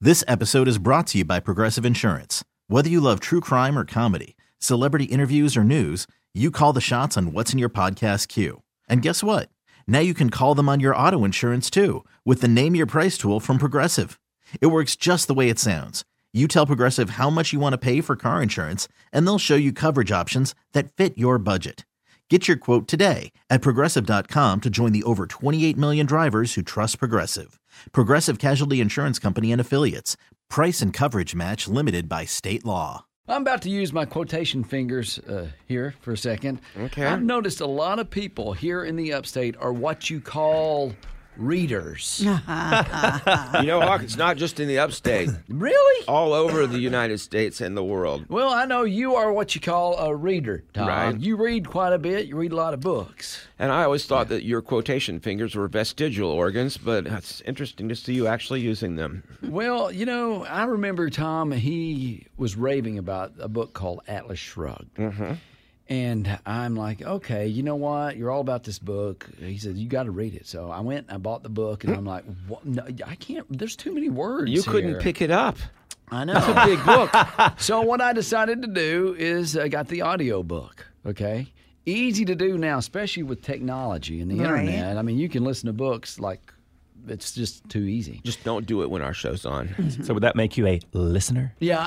This episode is brought to you by Progressive Insurance. Whether you love true crime or comedy, celebrity interviews or news, you call the shots on what's in your podcast queue. And guess what? Now you can call them on your auto insurance too with the Name Your Price tool from Progressive. It works just the way it sounds. You tell Progressive how much you want to pay for car insurance, and they'll show you coverage options that fit your budget. Get your quote today at Progressive.com to join the over 28 million drivers who trust Progressive. Progressive Casualty Insurance Company and Affiliates. Price and coverage match limited by state law. I'm about to use my quotation fingers here for a second. Okay. I've noticed a lot of people here in the upstate are what you call readers. You know, Hawk, it's not just in the upstate. Really? All over the United States and the world. Well, I know you are what you call a reader, Tom. Right. You read quite a bit. You read a lot of books. And I always thought that your quotation fingers were vestigial organs, but it's interesting to see you actually using them. Well, you know, I remember Tom, he was raving about a book called Atlas Shrugged. Mm-hmm. And I'm like, okay, you know what? You're all about this book. He said, you got to read it. So I went and I bought the book, and I'm like, what? No, I can't. There's too many words You couldn't here. pick it up. I know. It's a big book. So what I decided to do is I got the audio book, okay? Easy to do now, especially with technology and the Right. internet. I mean, you can listen to books like it's just too easy. Just don't do it when our show's on. So would that make you a listener? Yeah,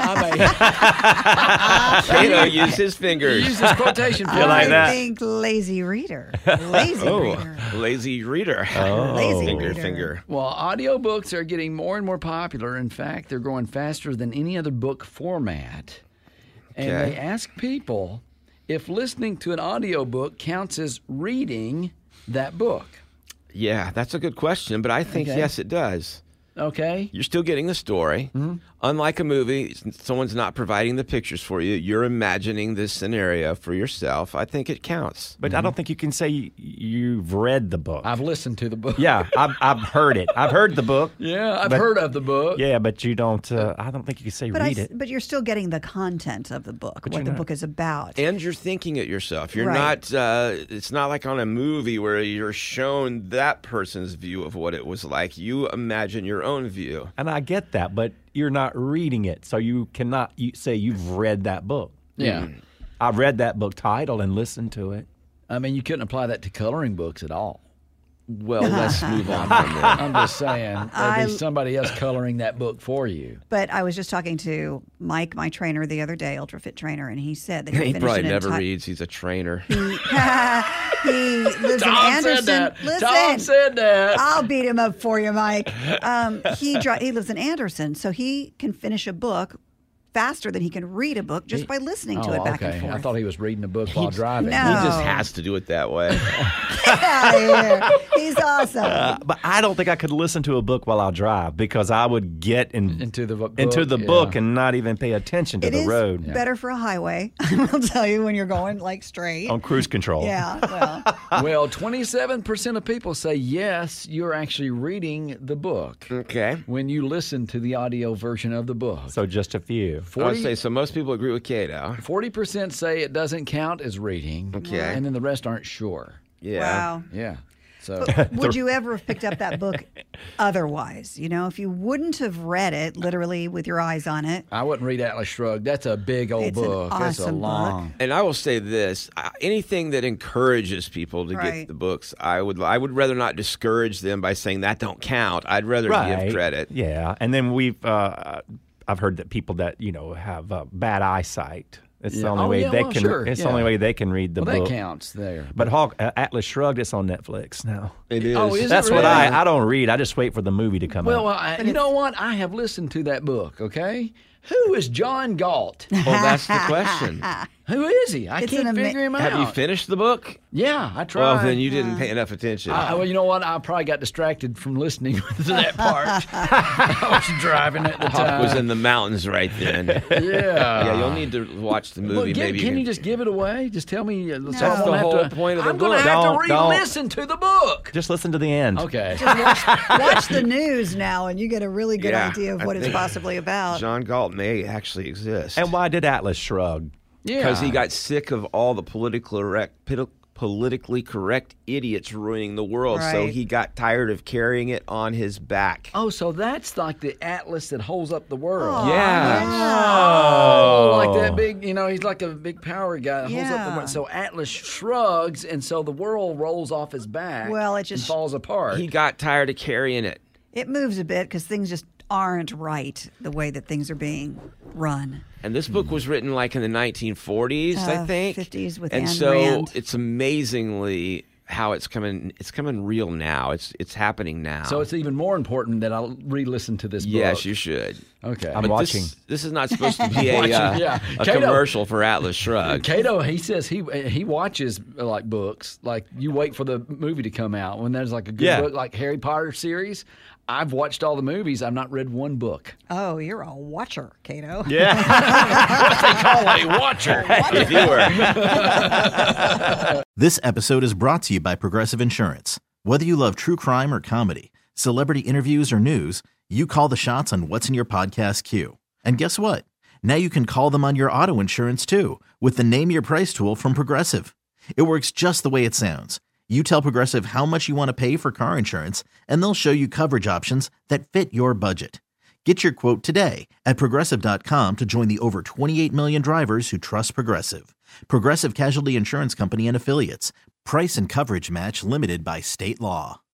I Kato used his fingers. use this quotation You figure. like that? I think lazy reader. Lazy reader. Lazy reader. Lazy Finger, reader. finger. Well, audiobooks are getting more and more popular. In fact, they're growing faster than any other book format. And Okay. they ask people if listening to an audiobook counts as reading that book. Yeah, that's a good question, but I think, Okay. yes, it does. Okay? You're still getting the story. Unlike a movie, someone's not providing the pictures for you. You're imagining this scenario for yourself. I think it counts. But I don't think you can say you've read the book. I've listened to the book. Yeah, I've heard it. I've heard the book. Yeah, I've But- heard of the book. Yeah, but you don't. I don't think you can say But, read it. but you're still getting the content of the book, what you're the not. book is about. And you're thinking it yourself. You're Right. not, it's not like on a movie where you're shown that person's view of what it was like. You imagine your own view. And I get that, but you're not reading it, so you cannot say you've read that book. Yeah. I've read that book title and listened to it. I mean, you couldn't apply that to coloring books at all. Well, let's move on from that. I'm just saying, there'd be somebody else coloring that book for you. But I was just talking to Mike, my trainer, the other day, Ultra Fit trainer, and he said that he He finished probably an never entire- reads. He's a trainer. He lives in Tom Anderson. said that. Listen, Tom said that. I'll beat him up for you, Mike. He lives in Anderson, so he can finish a book faster than he can read a book just by listening to it back and forth. I thought he was reading a book while driving. No. He just has to do it that way. Get out of here. He's awesome. But I don't think I could listen to a book while I drive because I would get Into the book, book yeah. and not even pay attention to It the is road better for a highway. I will tell you when you're going like straight. on cruise control. Yeah, well, Well, 27% of people say yes, you're actually reading the book Okay. when you listen to the audio version of the book. So just a few. I would say, so most people agree with Kato. 40% say it doesn't count as reading. Okay. And then the rest aren't sure. Yeah. wow. Yeah. So Would you ever have picked up that book otherwise? You know, if you wouldn't have read it literally with your eyes on it. I wouldn't read Atlas Shrugged. That's a big old It's an book. That's a awesome book. long. And I will say this: anything that encourages people to Right. get the books, I would rather not discourage them by saying that don't count. I'd rather give credit. Yeah, and then I've heard that people that have bad eyesight. It's the Yeah. only Oh, way yeah, they well, can. sure, It's yeah. the only way they can read the Well, book. that counts there. But Hawk, Atlas Shrugged. It's on Netflix now. It is. Oh, is it That's what really? I don't read. I just wait for the movie to come Well, out. you know what? I have listened to that book, okay? Who is John Galt? Well, that's the question. Who is he? I It's can't an figure him out. Have you finished the book? Yeah, I tried. Well, then you didn't pay enough attention. Well, you know what? I probably got distracted from listening to that part. I was driving at the Hawk time. was in the mountains right then. Yeah. Yeah, you'll need to watch the Well, movie. Maybe can you just give it away? Just tell me. So That's I won't the have whole to, point of the I'm going book. to have Don't- to don't. re-listen to the book. Just listen to the end. Okay. Watch the news now, and you get a really good Yeah, idea of I what it's think possibly about. John Galt may actually exist. And why did Atlas shrug? Yeah. Because he got sick of all the politically correct idiots ruining the world. So Right. he got tired of carrying it on his back. Oh, so that's like the atlas that holds up the world. Yeah. Oh, like that big, he's like a big power guy that holds up the Yeah. world. So Atlas shrugs, and so the world rolls off his back. Well, it and just- falls apart. He got tired of carrying it. It moves a bit because things just aren't right the way that things are being run. And this book was written like in the 1940s, I think. 50s with and Ayn so Rand. it's amazingly how it's coming real now. It's happening now. So it's even more important that I re-listen to this book. Yes, you should. Okay. I'm But watching. This is not supposed to be Watching, a yeah. a Cato- commercial for Atlas Shrugged. Cato, he says he watches like books. Like you wait for the movie to come out when there's like a good Yeah. book like Harry Potter series. I've watched all the movies. I've not read one book. Oh, you're a watcher, Cato. Yeah, What they call a watcher. a viewer. This episode is brought to you by Progressive Insurance. Whether you love true crime or comedy, celebrity interviews or news, you call the shots on what's in your podcast queue. And guess what? Now you can call them on your auto insurance too with the Name Your Price tool from Progressive. It works just the way it sounds. You tell Progressive how much you want to pay for car insurance, and they'll show you coverage options that fit your budget. Get your quote today at Progressive.com to join the over 28 million drivers who trust Progressive. Progressive Casualty Insurance Company and Affiliates. Price and coverage match limited by state law.